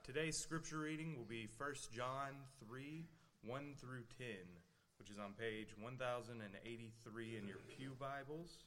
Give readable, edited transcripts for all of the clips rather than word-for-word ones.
Today's scripture reading will be 1 John 3, 1 through 10, which is on page 1083 in your pew Bibles.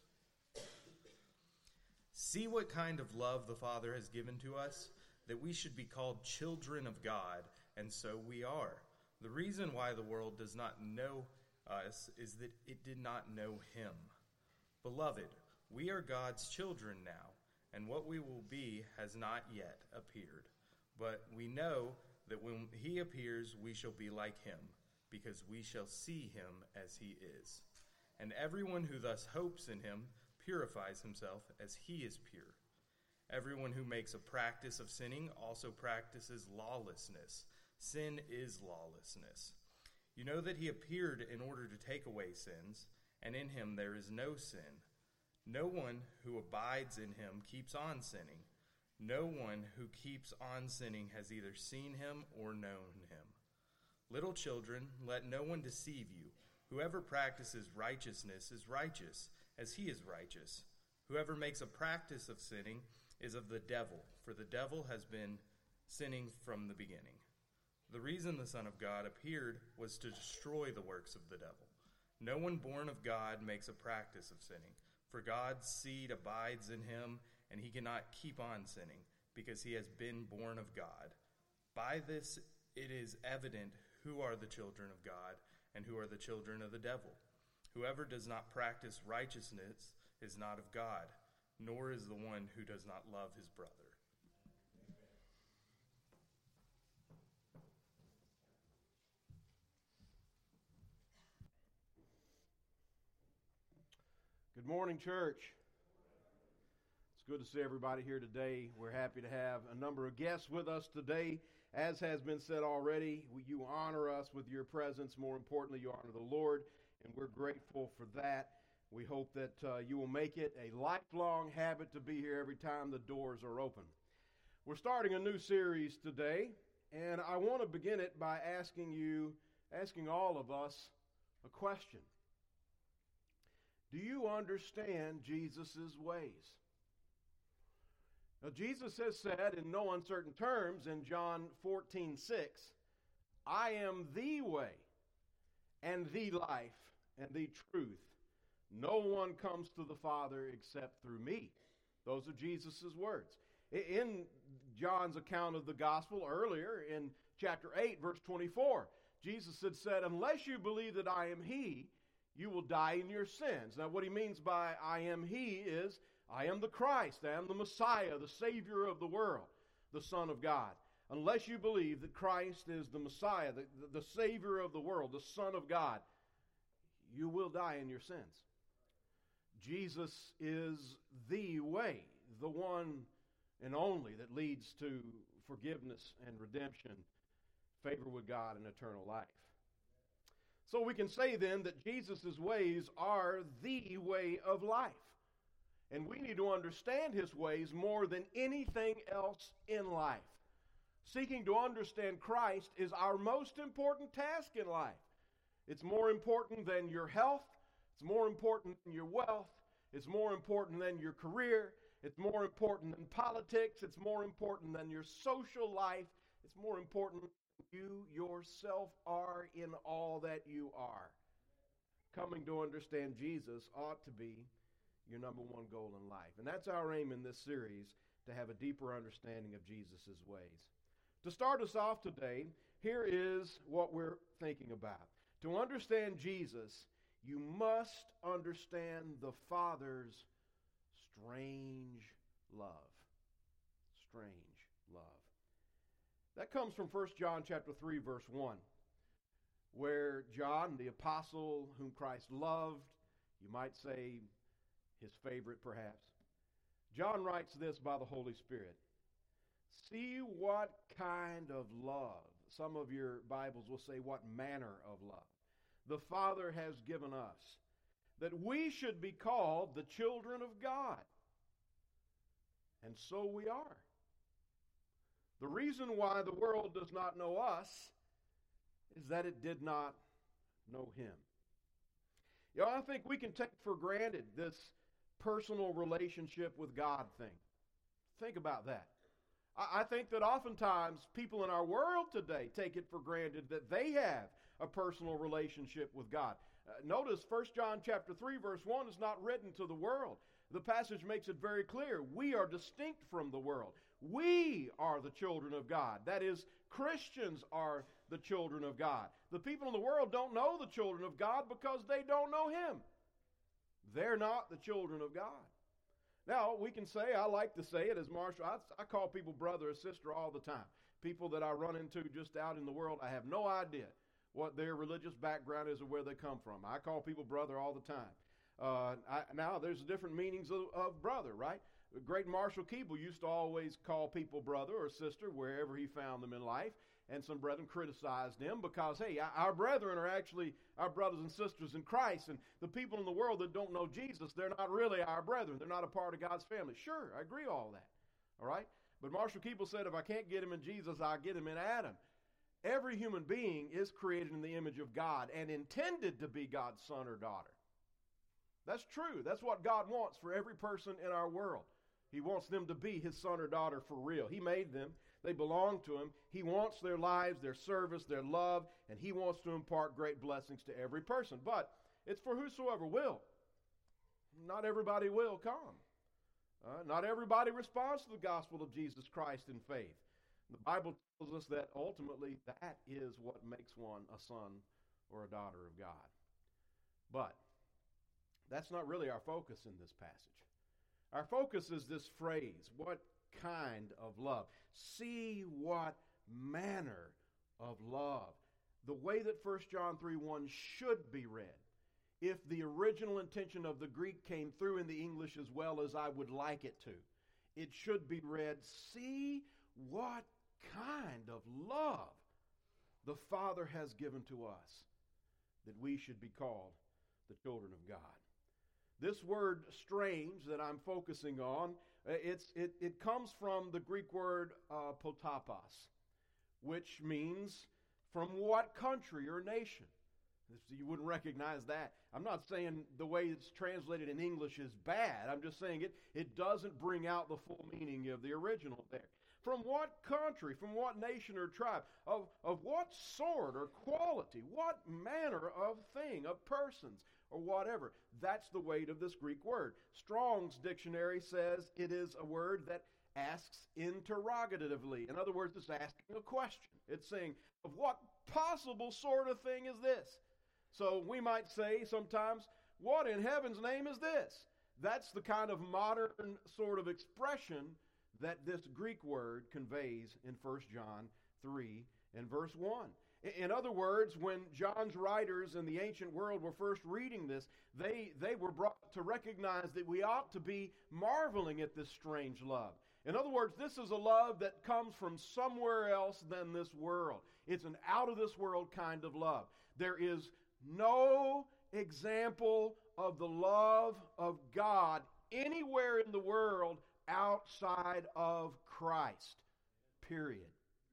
See what kind of love the Father has given to us, that we should be called children of God, and so we are. The reason why the world does not know us is that it did not know him. Beloved, we are God's children now, and what we will be has not yet appeared. But we know that when he appears, we shall be like him, because we shall see him as he is. And everyone who thus hopes in him purifies himself as he is pure. Everyone who makes a practice of sinning also practices lawlessness. Sin is lawlessness. You know that he appeared in order to take away sins, and in him there is no sin. No one who abides in him keeps on sinning. No one who keeps on sinning has either seen him or known him. Little children, let no one deceive you. Whoever practices righteousness is righteous, as he is righteous. Whoever makes a practice of sinning is of the devil, for the devil has been sinning from the beginning. The reason the Son of God appeared was to destroy the works of the devil. No one born of God makes a practice of sinning, for God's seed abides in him, and he cannot keep on sinning, because he has been born of God. By this it is evident who are the children of God and who are the children of the devil. Whoever does not practice righteousness is not of God, nor is the one who does not love his brother. Good morning, church. It's good to see everybody here today. We're happy to have a number of guests with us today. As has been said already, you honor us with your presence. More importantly, you honor the Lord, and we're grateful for that. We hope that you will make it a lifelong habit to be here every time the doors are open. We're starting a new series today, and I want to begin it by asking all of us a question. Do you understand Jesus' ways? Now, Jesus has said in no uncertain terms in John 14:6, I am the way and the life and the truth. No one comes to the Father except through me. Those are Jesus' words. In John's account of the gospel earlier in chapter 8, verse 24, Jesus had said, unless you believe that I am he, you will die in your sins. Now, what he means by I am he is, I am the Christ, I am the Messiah, the Savior of the world, the Son of God. Unless you believe that Christ is the Messiah, the Savior of the world, the Son of God, you will die in your sins. Jesus is the way, the one and only that leads to forgiveness and redemption, favor with God, and eternal life. So we can say then that Jesus' ways are the way of life. And we need to understand his ways more than anything else in life. Seeking to understand Christ is our most important task in life. It's more important than your health. It's more important than your wealth. It's more important than your career. It's more important than politics. It's more important than your social life. It's more important you yourself are in all that you are. Coming to understand Jesus ought to be your number one goal in life. And that's our aim in this series, to have a deeper understanding of Jesus' ways. To start us off today, here is what we're thinking about. To understand Jesus, you must understand the Father's strange love. Strange love. That comes from 1 John chapter 3, verse 1, where John, the apostle whom Christ loved, you might say his favorite perhaps, John writes this by the Holy Spirit. See what kind of love, some of your Bibles will say what manner of love, the Father has given us, that we should be called the children of God. And so we are. The reason why the world does not know us is that it did not know him. You know, I think we can take for granted this personal relationship with God thing. Think about that. I think that oftentimes people in our world today take it for granted that they have a personal relationship with God. Notice 1 John chapter 3 verse 1 is not written to the world. The passage makes it very clear. We are distinct from the world. We are the children of God. That is, Christians are the children of God. The people in the world don't know the children of God because they don't know Him. They're not the children of God. Now, we can say, I like to say it as Marshall, I call people brother or sister all the time. People that I run into just out in the world, I have no idea what their religious background is or where they come from. I call people brother all the time. Now, there's different meanings of brother, right? The great Marshall Keeble used to always call people brother or sister wherever he found them in life. And some brethren criticized him because, hey, our brethren are actually our brothers and sisters in Christ. And the people in the world that don't know Jesus, they're not really our brethren. They're not a part of God's family. Sure, I agree all that. All right? But Marshall Keeble said, if I can't get him in Jesus, I'll get him in Adam. Every human being is created in the image of God and intended to be God's son or daughter. That's true. That's what God wants for every person in our world. He wants them to be His son or daughter for real. He made them. They belong to Him. He wants their lives, their service, their love, and He wants to impart great blessings to every person. But it's for whosoever will. Not everybody will come. Not everybody responds to the gospel of Jesus Christ in faith. The Bible tells us that ultimately that is what makes one a son or a daughter of God. But that's not really our focus in this passage. Our focus is this phrase, what kind of love? See what manner of love. The way that 1 John 3:1 should be read. If the original intention of the Greek came through in the English as well as I would like it to, it should be read, see what kind of love the Father has given to us, that we should be called the children of God. This word strange that I'm focusing on, it comes from the Greek word potapos, which means from what country or nation. You wouldn't recognize that. I'm not saying the way it's translated in English is bad. I'm just saying it doesn't bring out the full meaning of the original there. From what country, from what nation or tribe, of what sort or quality, what manner of thing, of persons, or whatever. That's the weight of this Greek word. Strong's dictionary says it is a word that asks interrogatively. In other words, it's asking a question. It's saying, of what possible sort of thing is this? So we might say sometimes, what in heaven's name is this? That's the kind of modern sort of expression that this Greek word conveys in 1 John 3 and verse 1. In other words, when John's writers in the ancient world were first reading this, they were brought to recognize that we ought to be marveling at this strange love. In other words, this is a love that comes from somewhere else than this world. It's an out-of-this-world kind of love. There is no example of the love of God anywhere in the world outside of Christ, period.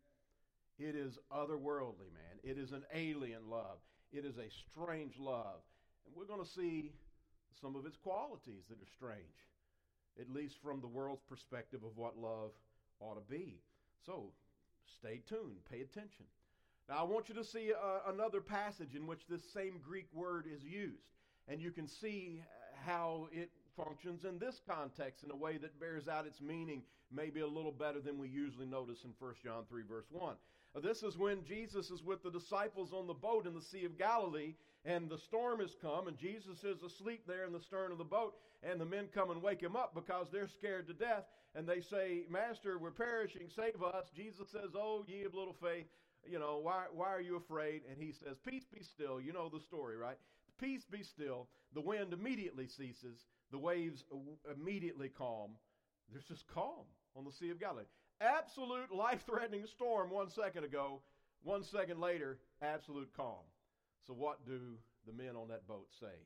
It is otherworldly, man. It is an alien love. It is a strange love. And we're going to see some of its qualities that are strange, at least from the world's perspective of what love ought to be. So, stay tuned. Pay attention. Now, I want you to see another passage in which this same Greek word is used. And you can see how it functions in this context in a way that bears out its meaning maybe a little better than we usually notice in 1 John 3, verse 1. This is when Jesus is with the disciples on the boat in the Sea of Galilee, and the storm has come, and Jesus is asleep there in the stern of the boat, and the men come and wake him up because they're scared to death, and they say, Master, we're perishing, save us. Jesus says, oh, ye of little faith, why are you afraid? And he says, peace be still. You know the story, right? Peace be still. The wind immediately ceases. The waves immediately calm. There's just calm on the Sea of Galilee. Absolute life-threatening storm 1 second ago. 1 second later, absolute calm. So what do the men on that boat say?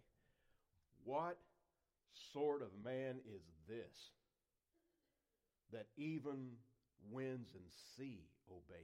What sort of man is this that even winds and sea obey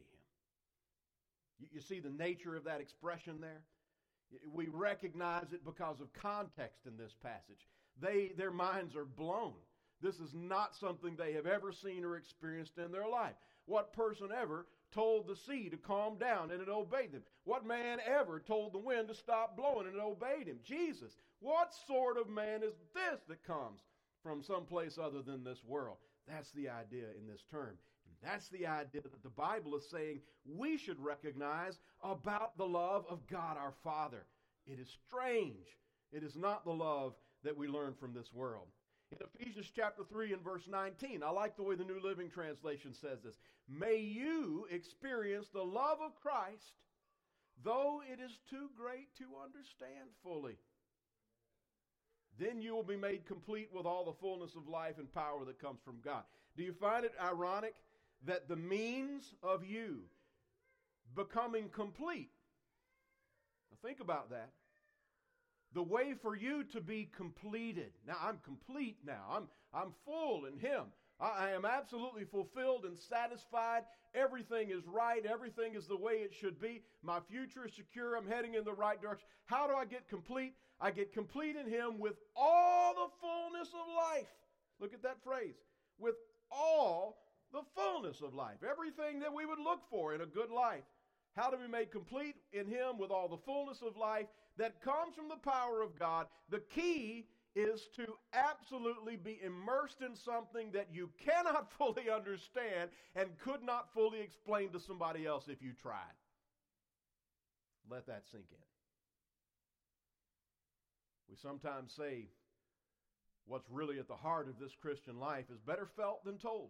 him? You see the nature of that expression there? We recognize it because of context in this passage. Their minds are blown. This is not something they have ever seen or experienced in their life. What person ever told the sea to calm down and it obeyed them? What man ever told the wind to stop blowing and it obeyed him? Jesus. What sort of man is this that comes from someplace other than this world? That's the idea in this term. And that's the idea that the Bible is saying we should recognize about the love of God our Father. It is strange. It is not the love that we learn from this world. In Ephesians chapter 3 and verse 19, I like the way the New Living Translation says this. May you experience the love of Christ, though it is too great to understand fully. Then you will be made complete with all the fullness of life and power that comes from God. Do you find it ironic that the means of you becoming complete, now think about that, the way for you to be completed. Now, I'm complete now. I'm full in Him. I am absolutely fulfilled and satisfied. Everything is right. Everything is the way it should be. My future is secure. I'm heading in the right direction. How do I get complete? I get complete in Him with all the fullness of life. Look at that phrase. With all the fullness of life. Everything that we would look for in a good life. How to be made complete in Him with all the fullness of life that comes from the power of God. The key is to absolutely be immersed in something that you cannot fully understand and could not fully explain to somebody else if you tried. Let that sink in. We sometimes say what's really at the heart of this Christian life is better felt than told.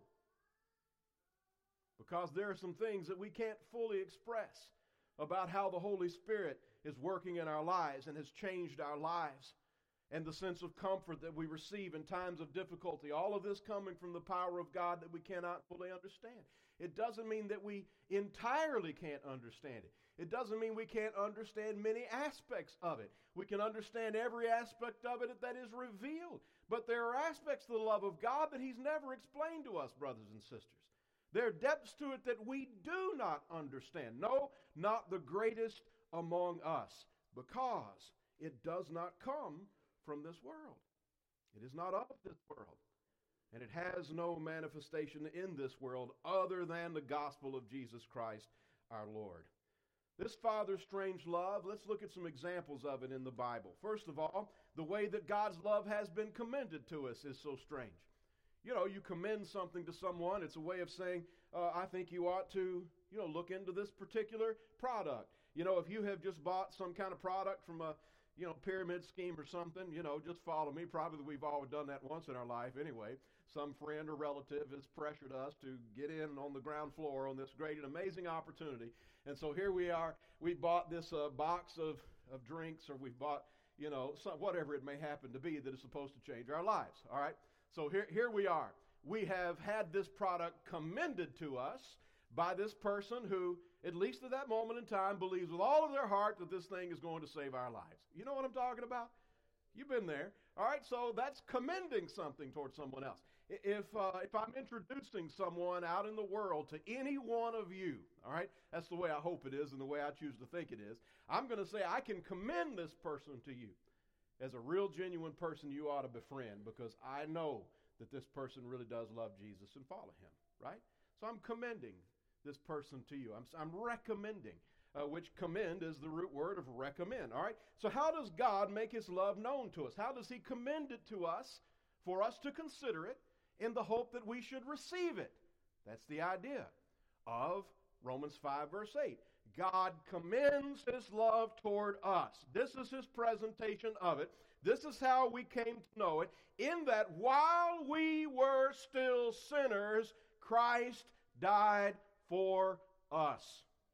Because there are some things that we can't fully express about how the Holy Spirit is working in our lives and has changed our lives, and the sense of comfort that we receive in times of difficulty. All of this coming from the power of God that we cannot fully understand. It doesn't mean that we entirely can't understand it. It doesn't mean we can't understand many aspects of it. We can understand every aspect of it that is revealed. But there are aspects of the love of God that He's never explained to us, brothers and sisters. There are depths to it that we do not understand. No, not the greatest among us, because it does not come from this world. It is not of this world. And it has no manifestation in this world other than the gospel of Jesus Christ our Lord. This Father's strange love, let's look at some examples of it in the Bible. First of all, the way that God's love has been commended to us is so strange. You know, you commend something to someone. It's a way of saying, I think you ought to, look into this particular product. If you have just bought some kind of product from a, pyramid scheme or something, just follow me. Probably we've all done that once in our life anyway. Some friend or relative has pressured us to get in on the ground floor on this great and amazing opportunity. And so here we are. We bought this box of drinks, or we've bought, whatever it may happen to be that is supposed to change our lives. All right. So here we are. We have had this product commended to us by this person who, at least at that moment in time, believes with all of their heart that this thing is going to save our lives. You know what I'm talking about? You've been there. All right, so that's commending something towards someone else. If I'm introducing someone out in the world to any one of you, all right, that's the way I hope it is and the way I choose to think it is, I'm going to say I can commend this person to you as a real genuine person you ought to befriend, because I know that this person really does love Jesus and follow Him, right? So I'm commending this person to you. I'm recommending, which commend is the root word of recommend, all right? So how does God make His love known to us? How does He commend it to us for us to consider it in the hope that we should receive it? That's the idea of Romans 5 verse 8. God commends His love toward us. This is His presentation of it. This is how we came to know it, in that while we were still sinners, Christ died for us.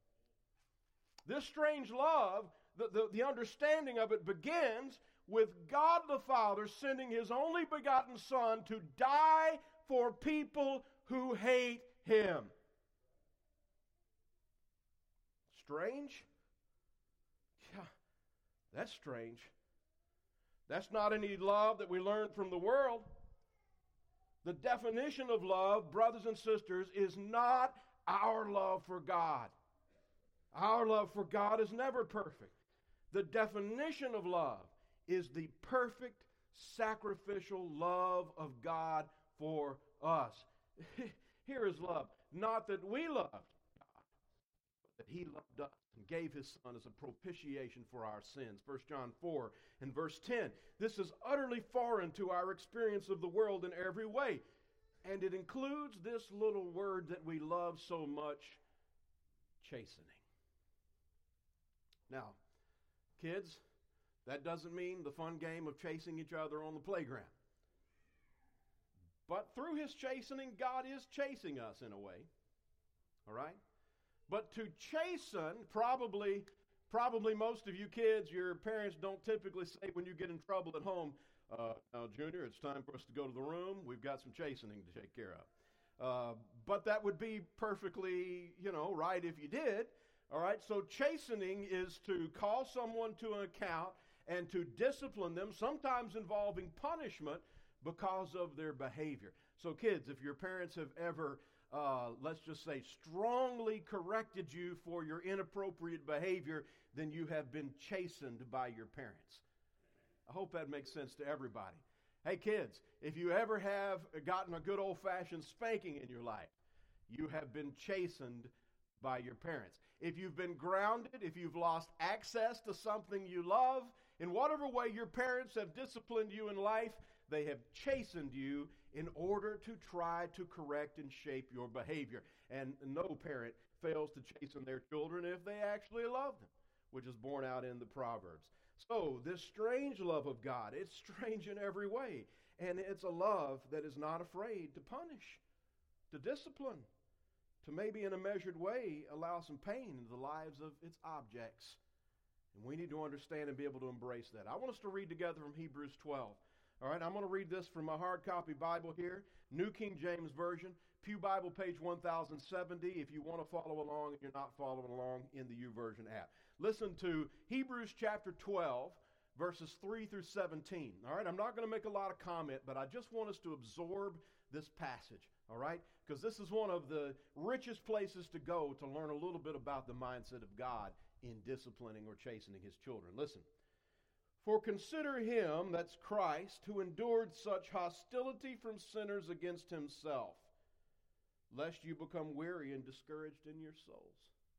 This strange love, the understanding of it begins with God the Father sending His only begotten Son to die for people who hate Him. Strange? Yeah, that's strange. That's not any love that we learned from the world. The definition of love, brothers and sisters, is not our love for God. Our love for God is never perfect. The definition of love is the perfect sacrificial love of God for us. Here is love. Not that we loved God, but that he loved us and gave his Son as a propitiation for our sins. 1 John 4 and verse 10. This is utterly foreign to our experience of the world in every way. And it includes this little word that we love so much, chastening. Now, kids, that doesn't mean the fun game of chasing each other on the playground. But through his chastening, God is chasing us in a way. All right? But to chasten, probably most of you kids, your parents don't typically say when you get in trouble at home, now, Junior, it's time for us to go to the room. We've got some chastening to take care of. But that would be perfectly, right if you did. All right? So chastening is to call someone to an account and to discipline them, sometimes involving punishment because of their behavior. So kids, if your parents have ever, let's just say, strongly corrected you for your inappropriate behavior, then you have been chastened by your parents. I hope that makes sense to everybody. Hey kids, if you ever have gotten a good old-fashioned spanking in your life, you have been chastened by your parents. If you've been grounded, if you've lost access to something you love, in whatever way your parents have disciplined you in life, they have chastened you in order to try to correct and shape your behavior. And no parent fails to chasten their children if they actually love them, which is borne out in the Proverbs. So, this strange love of God, it's strange in every way. And it's a love that is not afraid to punish, to discipline, to maybe in a measured way allow some pain into the lives of its objects. And we need to understand and be able to embrace that. I want us to read together from Hebrews 12. All right, I'm going to read this from my hard copy Bible here, New King James Version, Pew Bible, page 1070, if you want to follow along and you're not following along in the YouVersion app. Listen to Hebrews chapter 12, verses 3 through 17. All right, I'm not going to make a lot of comment, but I just want us to absorb this passage, all right? Because this is one of the richest places to go to learn a little bit about the mindset of God in disciplining or chastening his children. Listen. For consider him, that's Christ, who endured such hostility from sinners against himself, lest you become weary and discouraged in your souls.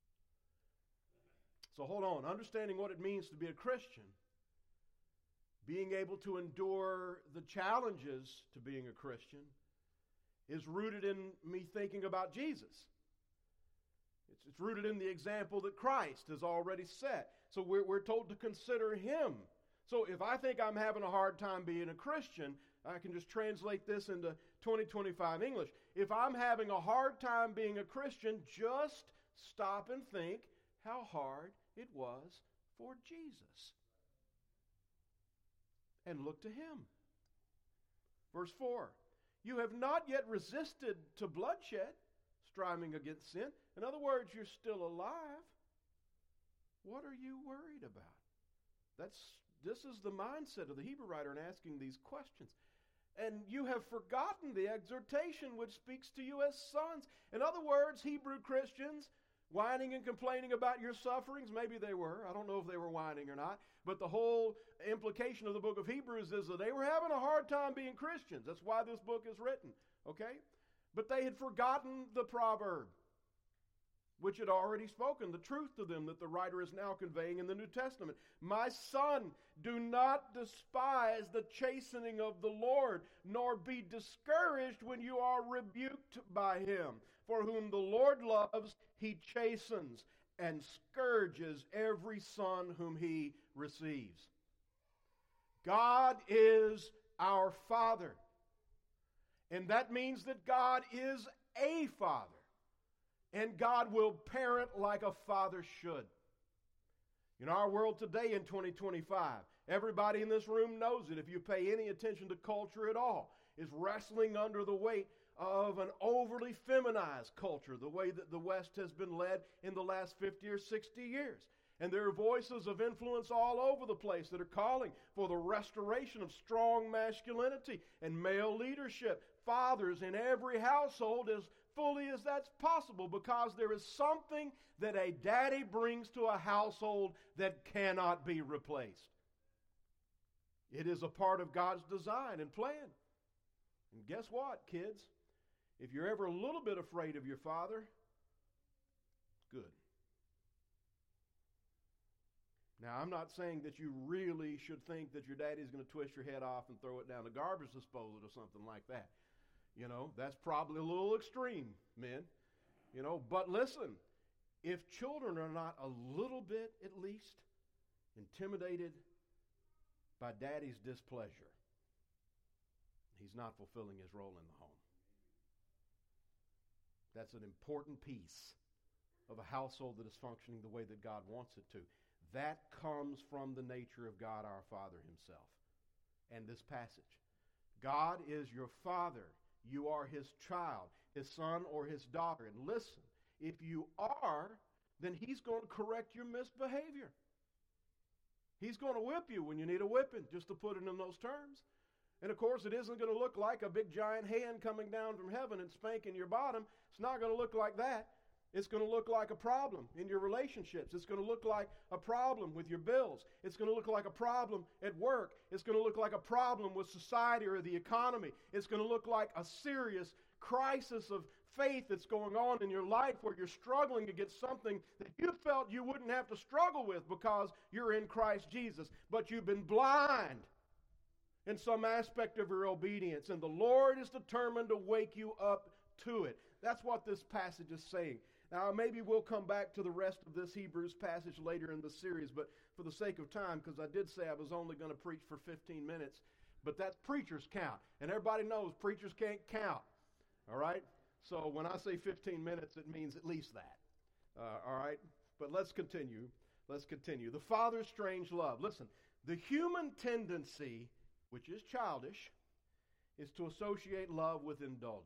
So hold on, understanding what it means to be a Christian, being able to endure the challenges to being a Christian, is rooted in me thinking about Jesus. It's rooted in the example that Christ has already set. So we're told to consider him. So if I think I'm having a hard time being a Christian, I can just translate this into 2025 English. If I'm having a hard time being a Christian, just stop and think how hard it was for Jesus. And look to him. Verse 4, you have not yet resisted to bloodshed, striving against sin. In other words, you're still alive. What are you worried about? This is the mindset of the Hebrew writer in asking these questions. And you have forgotten the exhortation which speaks to you as sons. In other words, Hebrew Christians, whining and complaining about your sufferings, maybe they were. I don't know if they were whining or not. But the whole implication of the book of Hebrews is that they were having a hard time being Christians. That's why this book is written. Okay? But they had forgotten the proverb, which had already spoken the truth to them that the writer is now conveying in the New Testament. My son, do not despise the chastening of the Lord, nor be discouraged when you are rebuked by him. For whom the Lord loves, he chastens and scourges every son whom he receives. God is our Father. And that means that God is a Father. And God will parent like a father should. In our world today in 2025, everybody in this room knows it. If you pay any attention to culture at all, is wrestling under the weight of an overly feminized culture, the way that the West has been led in the last 50 or 60 years. And there are voices of influence all over the place that are calling for the restoration of strong masculinity and male leadership. Fathers in every household as fully as that's possible, because there is something that a daddy brings to a household that cannot be replaced. It is a part of God's design and plan. And guess what, kids? If you're ever a little bit afraid of your father, good. Now, I'm not saying that you really should think that your daddy's going to twist your head off and throw it down the garbage disposal or something like that. You know, that's probably a little extreme, men. You know, but listen, if children are not a little bit, at least, intimidated by daddy's displeasure, he's not fulfilling his role in the home. That's an important piece of a household that is functioning the way that God wants it to. That comes from the nature of God our Father himself. And this passage. God is your Father. You are his child, his son or his daughter. And listen, if you are, then he's going to correct your misbehavior. He's going to whip you when you need a whipping, just to put it in those terms. And of course, it isn't going to look like a big giant hand coming down from heaven and spanking your bottom. It's not going to look like that. It's going to look like a problem in your relationships. It's going to look like a problem with your bills. It's going to look like a problem at work. It's going to look like a problem with society or the economy. It's going to look like a serious crisis of faith that's going on in your life where you're struggling against something that you felt you wouldn't have to struggle with because you're in Christ Jesus. But you've been blind in some aspect of your obedience, and the Lord is determined to wake you up to it. That's what this passage is saying. Now, maybe we'll come back to the rest of this Hebrews passage later in the series, but for the sake of time, because I did say I was only going to preach for 15 minutes, but that's preachers count, and everybody knows preachers can't count, all right? So when I say 15 minutes, it means at least that, all right? But let's continue. Let's continue. The Father's strange love. Listen, the human tendency, which is childish, is to associate love with indulgence.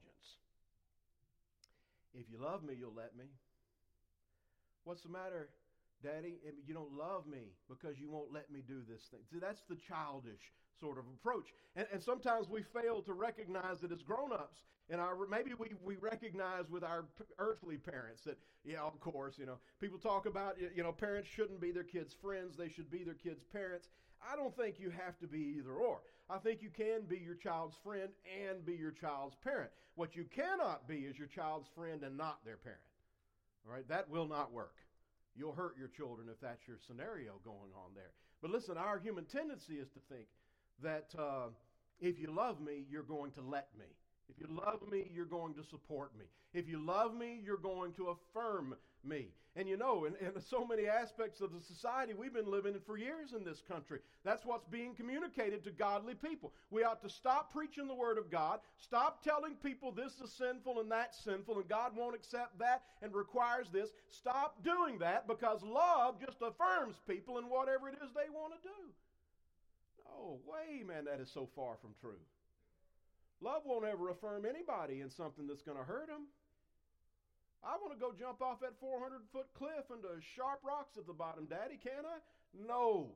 If you love me, you'll let me. What's the matter, Daddy? You don't love me because you won't let me do this thing. See, that's the childish sort of approach. And sometimes we fail to recognize that as grown-ups, and maybe we recognize with our earthly parents that, yeah, of course, people talk about, parents shouldn't be their kids' friends. They should be their kids' parents. I don't think you have to be either or. I think you can be your child's friend and be your child's parent. What you cannot be is your child's friend and not their parent. All right, that will not work. You'll hurt your children if that's your scenario going on there. But listen, our human tendency is to think that if you love me, you're going to let me. If you love me, you're going to support me. If you love me, you're going to affirm me. And in so many aspects of the society we've been living in for years in this country, that's what's being communicated to godly people. We ought to stop preaching the Word of God, stop telling people this is sinful and that's sinful and God won't accept that and requires this. Stop doing that because love just affirms people in whatever it is they want to do. No way, man, that is so far from true. Love won't ever affirm anybody in something that's going to hurt them. I want to go jump off that 400-foot cliff into sharp rocks at the bottom. Daddy, can I? No.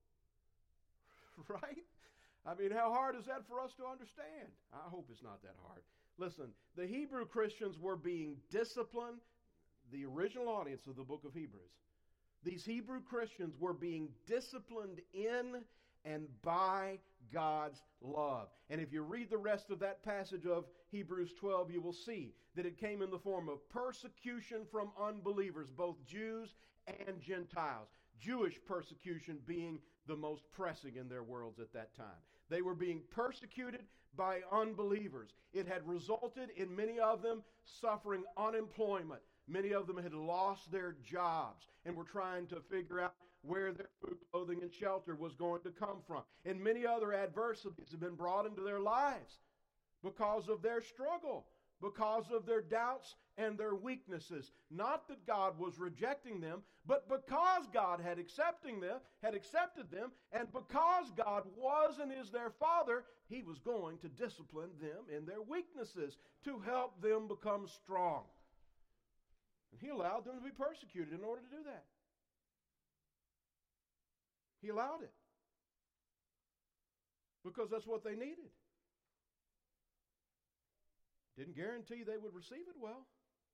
Right? I mean, how hard is that for us to understand? I hope it's not that hard. Listen, the Hebrew Christians were being disciplined, the original audience of the book of Hebrews. These Hebrew Christians were being disciplined in and by God's love. And if you read the rest of that passage of Hebrews 12, you will see that it came in the form of persecution from unbelievers, both Jews and Gentiles. Jewish persecution being the most pressing in their worlds at that time. They were being persecuted by unbelievers. It had resulted in many of them suffering unemployment. Many of them had lost their jobs and were trying to figure out where their food, clothing, and shelter was going to come from. And many other adversities have been brought into their lives because of their struggle, because of their doubts and their weaknesses. Not that God was rejecting them, but because God had accepted them, and because God was and is their Father, He was going to discipline them in their weaknesses to help them become strong. And He allowed them to be persecuted in order to do that. He allowed it. Because that's what they needed. Didn't guarantee they would receive it well.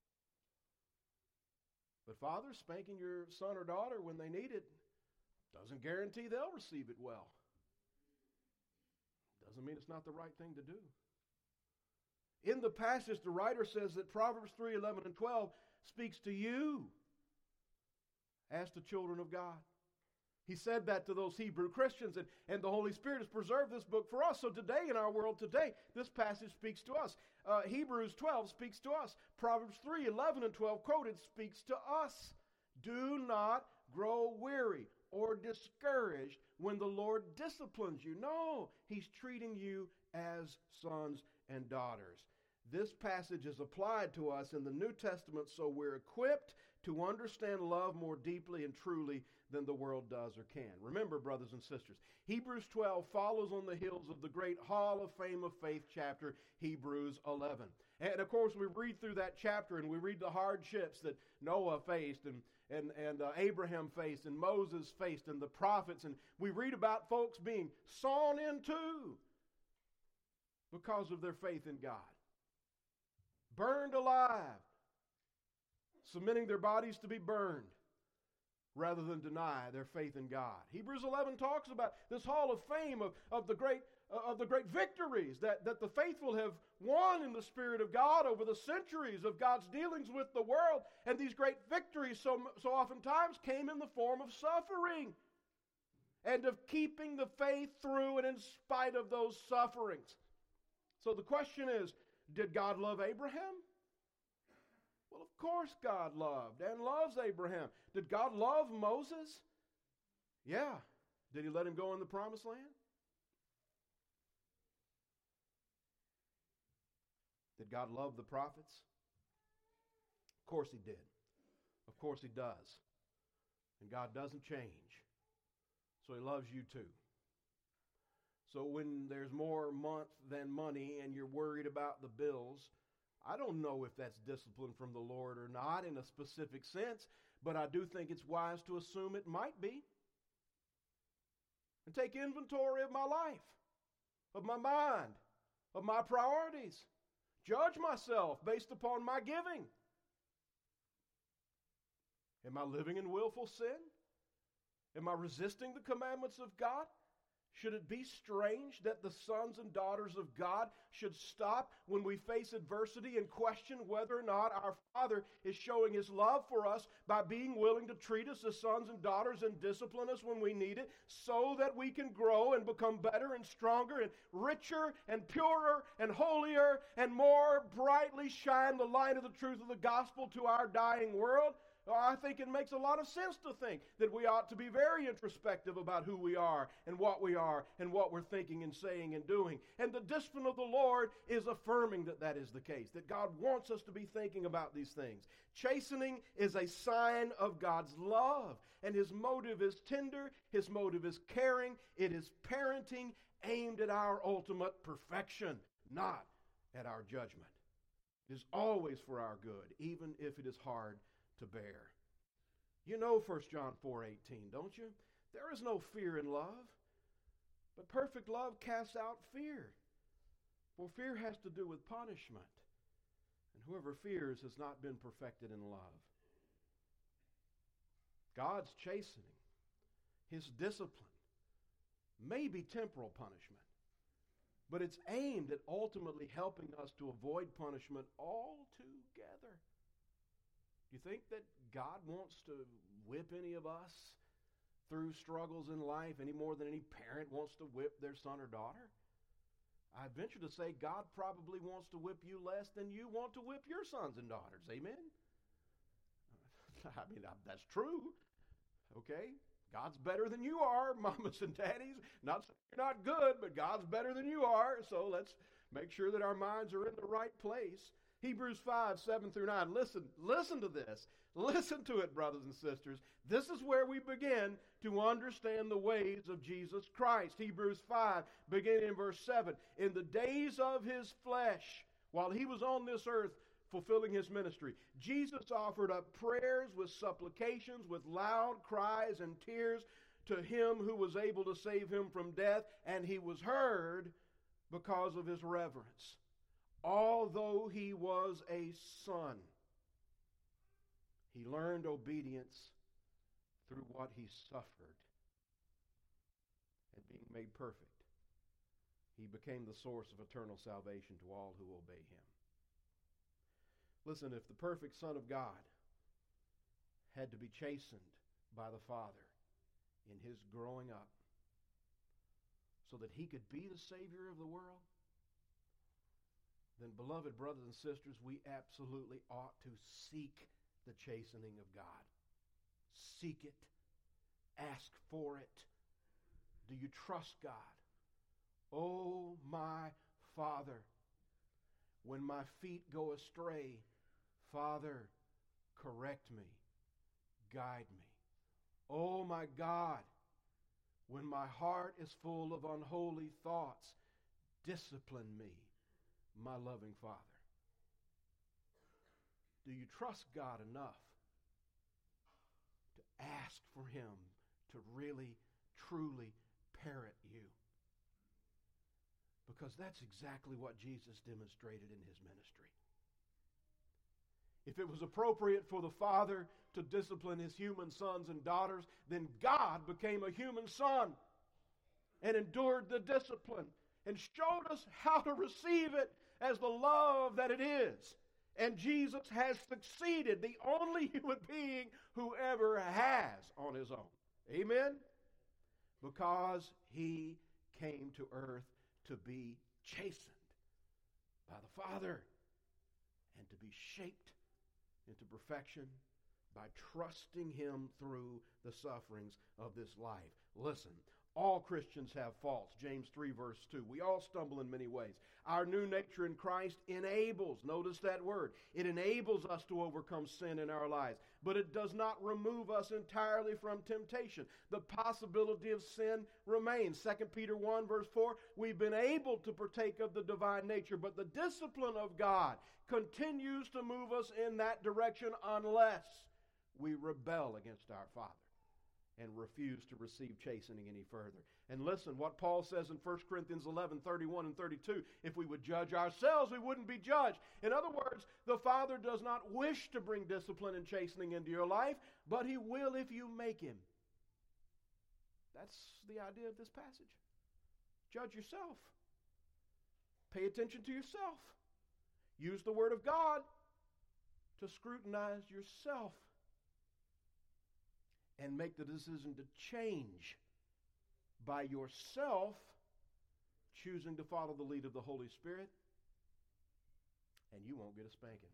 But fathers spanking your son or daughter when they need it doesn't guarantee they'll receive it well. Doesn't mean it's not the right thing to do. In the passage, the writer says that Proverbs 3:11 and 12 speaks to you as the children of God. He said that to those Hebrew Christians, and the Holy Spirit has preserved this book for us. So today, in our world today, this passage speaks to us. Hebrews 12 speaks to us. Proverbs 3:11 and 12 quoted speaks to us. Do not grow weary or discouraged when the Lord disciplines you. No, He's treating you as sons and daughters. This passage is applied to us in the New Testament so we're equipped to understand love more deeply and truly than the world does or can. Remember, brothers and sisters, Hebrews 12 follows on the heels of the great Hall of Fame of Faith chapter, Hebrews 11. And of course, we read through that chapter and we read the hardships that Noah faced and Abraham faced and Moses faced and the prophets. And we read about folks being sawn in two because of their faith in God. Burned alive, submitting their bodies to be burned rather than deny their faith in God. Hebrews 11 talks about this hall of fame of the great victories that the faithful have won in the Spirit of God over the centuries of God's dealings with the world. And these great victories so oftentimes came in the form of suffering and of keeping the faith through and in spite of those sufferings. So the question is, did God love Abraham? Well, of course God loved and loves Abraham. Did God love Moses? Yeah. Did He let him go in the promised land? Did God love the prophets? Of course He did. Of course He does. And God doesn't change. So He loves you too. So when there's more month than money and you're worried about the bills, I don't know if that's discipline from the Lord or not in a specific sense, but I do think it's wise to assume it might be. And take inventory of my life, of my mind, of my priorities. Judge myself based upon my giving. Am I living in willful sin? Am I resisting the commandments of God? Should it be strange that the sons and daughters of God should stop when we face adversity and question whether or not our Father is showing His love for us by being willing to treat us as sons and daughters and discipline us when we need it so that we can grow and become better and stronger and richer and purer and holier and more brightly shine the light of the truth of the gospel to our dying world? I think it makes a lot of sense to think that we ought to be very introspective about who we are and what we're thinking and saying and doing. And the discipline of the Lord is affirming that that is the case, that God wants us to be thinking about these things. Chastening is a sign of God's love, and His motive is tender, His motive is caring, it is parenting aimed at our ultimate perfection, not at our judgment. It is always for our good, even if it is hard to bear. You know 1 John 4:18, don't you? There is no fear in love, but perfect love casts out fear. For fear has to do with punishment, and whoever fears has not been perfected in love. God's chastening, His discipline, may be temporal punishment, but it's aimed at ultimately helping us to avoid punishment altogether. Do you think that God wants to whip any of us through struggles in life any more than any parent wants to whip their son or daughter? I venture to say God probably wants to whip you less than you want to whip your sons and daughters. Amen? I mean, that's true. Okay? God's better than you are, mamas and daddies. Not saying you're not good, but God's better than you are. So let's make sure that our minds are in the right place. Hebrews 5:7-9. Listen to this. Listen to it, brothers and sisters. This is where we begin to understand the ways of Jesus Christ. Hebrews 5, beginning in verse 7. In the days of His flesh, while He was on this earth fulfilling His ministry, Jesus offered up prayers with supplications, with loud cries and tears to Him who was able to save Him from death, and He was heard because of His reverence. Although He was a son, He learned obedience through what He suffered. And being made perfect, He became the source of eternal salvation to all who obey him. Listen, if the perfect Son of God had to be chastened by the Father in his growing up so that he could be the Savior of the world, then, beloved brothers and sisters, we absolutely ought to seek the chastening of God. Seek it. Ask for it. Do you trust God? Oh, my Father, when my feet go astray, Father, correct me, guide me. Oh, my God, when my heart is full of unholy thoughts, discipline me, my loving Father. Do you trust God enough to ask for him to really, truly parent you? Because that's exactly what Jesus demonstrated in his ministry. If it was appropriate for the Father to discipline his human sons and daughters, then God became a human son and endured the discipline and showed us how to receive it as the love that it is. And Jesus has succeeded, the only human being who ever has on his own. Amen? Because he came to earth to be chastened by the Father and to be shaped into perfection by trusting him through the sufferings of this life. Listen, all Christians have faults. James 3 verse 2. We all stumble in many ways. Our new nature in Christ enables, notice that word, it enables us to overcome sin in our lives. But it does not remove us entirely from temptation. The possibility of sin remains. 2 Peter 1 verse 4, we've been able to partake of the divine nature, but the discipline of God continues to move us in that direction unless we rebel against our Father and refuse to receive chastening any further. And listen, what Paul says in 1 Corinthians 11, 31 and 32, if we would judge ourselves, we wouldn't be judged. In other words, the Father does not wish to bring discipline and chastening into your life, but he will if you make him. That's the idea of this passage. Judge yourself. Pay attention to yourself. Use the Word of God to scrutinize yourself and make the decision to change by yourself, choosing to follow the lead of the Holy Spirit, and you won't get a spanking.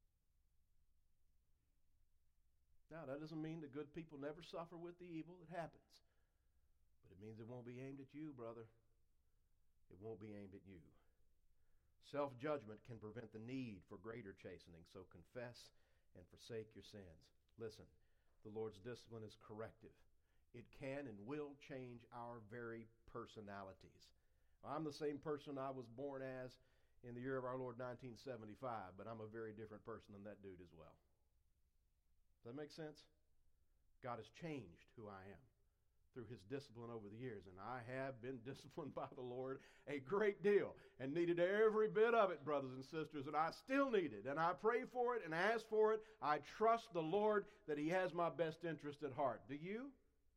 Now, that doesn't mean that good people never suffer with the evil. It happens. But it means it won't be aimed at you, brother. It won't be aimed at you. Self-judgment can prevent the need for greater chastening, so confess and forsake your sins. Listen, the Lord's discipline is corrective. It can and will change our very personalities. I'm the same person I was born as in the year of our Lord 1975, but I'm a very different person than that dude as well. Does that make sense? God has changed who I am through his discipline over the years, and I have been disciplined by the Lord a great deal and needed every bit of it, brothers and sisters, and I still need it, and I pray for it and ask for it. I trust the Lord that he has my best interest at heart. Do you?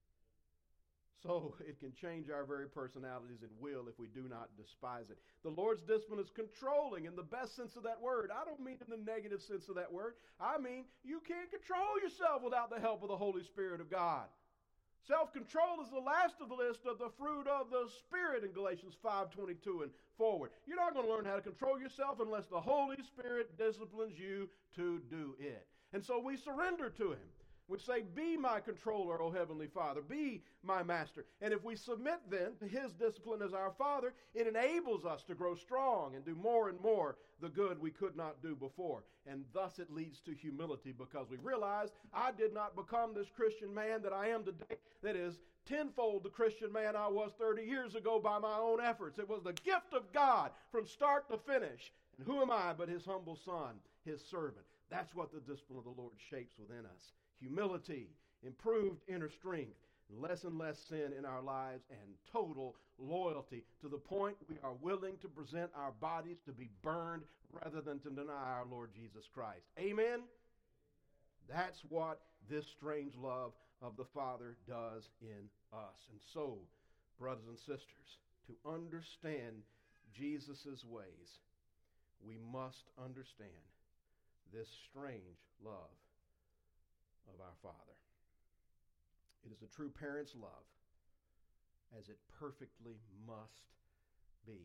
So it can change our very personalities and will if we do not despise it. The Lord's discipline is controlling in the best sense of that word. I don't mean in the negative sense of that word. I mean you can't control yourself without the help of the Holy Spirit of God. Self-control is the last of the list of the fruit of the Spirit in Galatians 5:22 and forward. You're not going to learn how to control yourself unless the Holy Spirit disciplines you to do it. And so we surrender to him. We say, be my controller, O Heavenly Father. Be my master. And if we submit then to his discipline as our Father, it enables us to grow strong and do more and more the good we could not do before. And thus it leads to humility because we realize I did not become this Christian man that I am today. That is tenfold the Christian man I was 30 years ago by my own efforts. It was the gift of God from start to finish. And who am I but his humble son, his servant? That's what the discipline of the Lord shapes within us. Humility, improved inner strength, less and less sin in our lives, and total loyalty to the point we are willing to present our bodies to be burned rather than to deny our Lord Jesus Christ. Amen? That's what this strange love of the Father does in us. And so, brothers and sisters, to understand Jesus' ways, we must understand this strange love of our Father. It is a true parent's love, as it perfectly must be.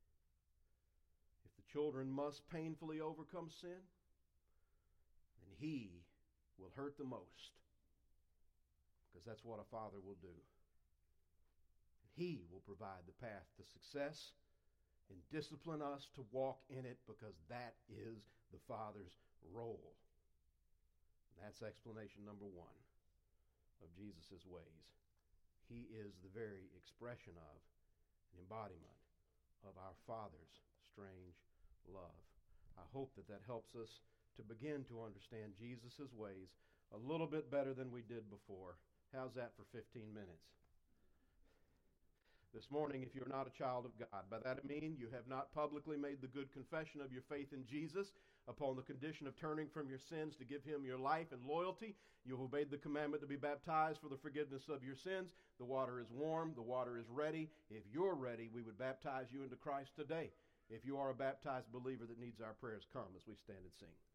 If the children must painfully overcome sin, then He will hurt the most, because that's what a father will do. He will provide the path to success and discipline us to walk in it, because that is the Father's role. And that's explanation number one of Jesus' ways. He is the very expression of, an embodiment of our Father's strange love. I hope that that helps us to begin to understand Jesus' ways a little bit better than we did before. How's that for 15 minutes? This morning, if you're not a child of God, by that I mean you have not publicly made the good confession of your faith in Jesus upon the condition of turning from your sins to give Him your life and loyalty. You've obeyed the commandment to be baptized for the forgiveness of your sins. The water is warm. The water is ready. If you're ready, we would baptize you into Christ today. If you are a baptized believer that needs our prayers, come as we stand and sing.